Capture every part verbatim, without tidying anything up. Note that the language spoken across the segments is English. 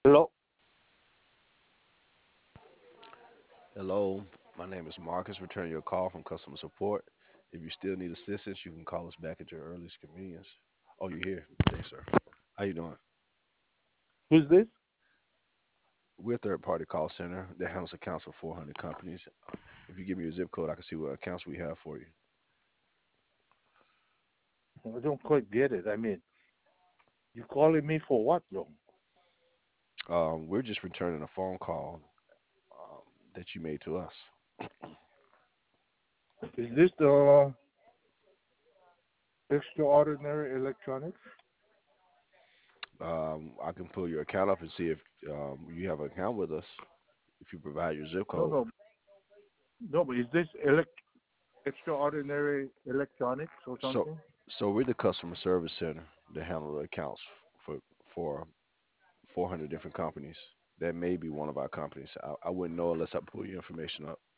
Hello. Hello, my name is Marcus. Returning your call from customer support. If you still need assistance, you can call us back at your earliest convenience. Oh, you're here. Thanks, sir. How you doing? Who's this? We're a third-party call center that handles accounts for four hundred companies. If you give me your zip code, I can see what accounts we have for you. I don't quite get it. I mean, you calling me for what, though? Um, we're just returning a phone call um, that you made to us. Is this the extraordinary electronics? Um, I can pull your account up and see if um, you have an account with us. If you provide your zip No, code. no, no. But is this elect extraordinary electronics or So, something? so we're the customer service center that handle the accounts for for four hundred different companies. That may be one of our companies. I, I wouldn't know unless I pull your information up.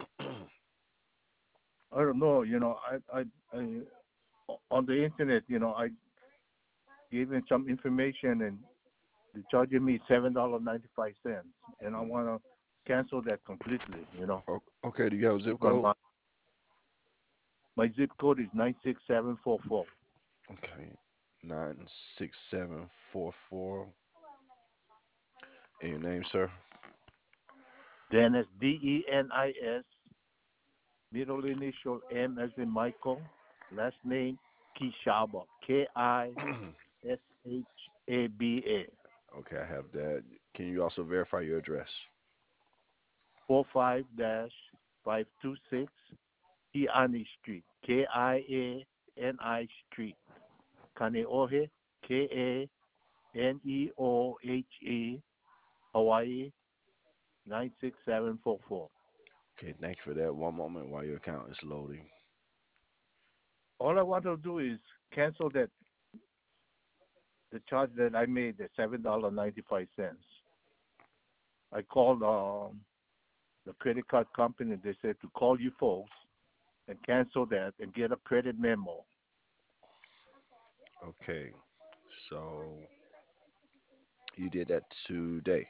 I don't know. You know, I, I, I, on the internet, you know, I gave him some information and they're charging me seven dollars ninety five cents, and I Mm. want to cancel that completely. You know, O- Okay, do you have a zip but code? my my zip code is nine six seven four four. Okay, nine six seven four four. And your name, sir? Dennis, D E N I S, middle initial M as in Michael, last name Kishaba, K I S H A B A, Okay, I have that. Can you also verify your address? four five five two six Kiani Street, K I A N I Street, Kaneohe, K A N E O H E, Hawaii, nine six seven four four. Okay, thank you for that. One moment while your account is loading. All I want to do is cancel that the charge that I made, the seven dollar ninety five cents. I called um, the credit card company. They said to call you folks and cancel that and get a credit memo. Okay, so you did that today.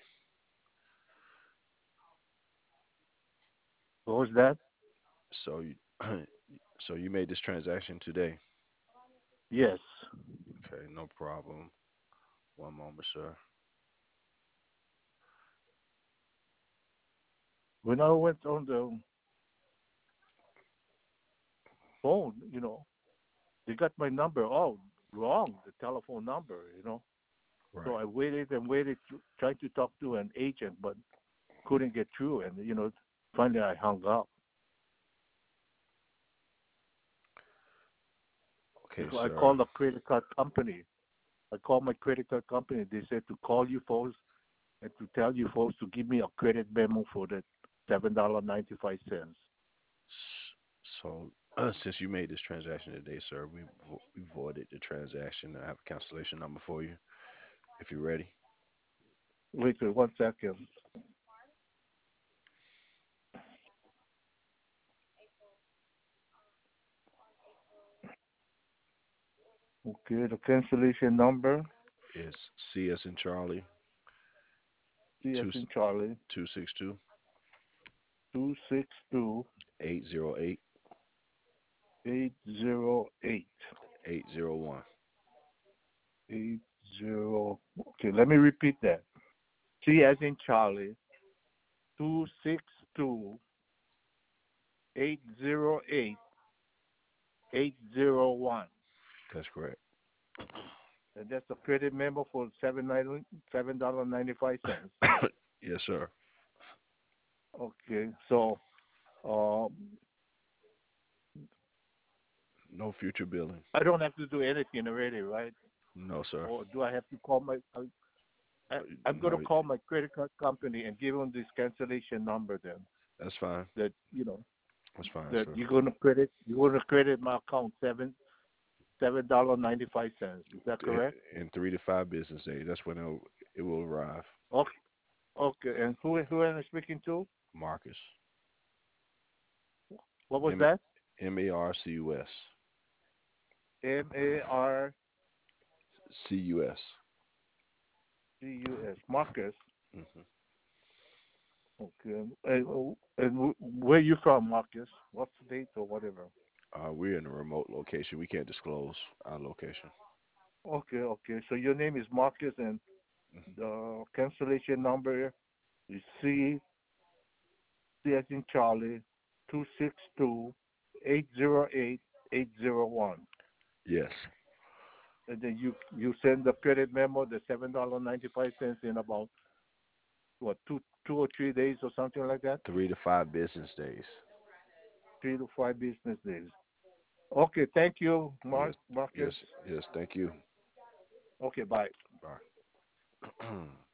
What was that? So you, so you made this transaction today. Yes. Okay, no problem. One moment, sir. When I went on the phone, you know, they got my number all wrong, the telephone number, you know. So Right. I waited and waited, to, tried to talk to an agent, but couldn't get through. And, you know, finally I hung up. Okay, I sir. called the credit card company. I called my credit card company. They said to call you folks and to tell you folks to give me a credit memo for the seven dollar ninety five cents. S- So, uh, since you made this transaction today, sir, we vo- we voided the transaction. I have a cancellation number for you if you're ready. Wait, wait one second. Okay, the cancellation number It's C S and Charlie C S two in Charlie two six two two six two eight zero eight eight zero eight eight zero one. eight zero. Okay, let me repeat that. C as in Charlie two six two eight zero eight eight zero one. That's correct. And that's the credit memo for seven ninety seven dollar ninety five cents. Yes, sir. Okay, so um, No future billing. I don't have to do anything already, right? No, sir. Or do I have to call my? I, I, Uh, I'm going to No, call my credit card company and give them this cancellation number. Then that's fine. that you know That's fine, that sir. you're going to credit you're going to credit my account seven seven dollar ninety five cents. Is that I- correct? In three to five business days, that's when it'll, it will arrive. Okay. Okay. And who who am I speaking to? Marcus. What was M that? M A R C U S. M A R C U S. C U S Marcus. Hmm. Okay. And, and where you from, Marcus? What state or whatever? Uh, we're in a remote location. We can't disclose our location. Okay, okay. So your name is Marcus, and Hmm. the cancellation number is C C as in Charlie two six two eight zero eight eight zero one. Yes. And then you you send the credit memo, the seven dollar ninety five cents in about what two two or three days or something like that. Three to five business days. Three to five business days. Okay, thank you, Mark Yes. Marcus. Yes. Yes. Thank you. Okay, bye. Bye.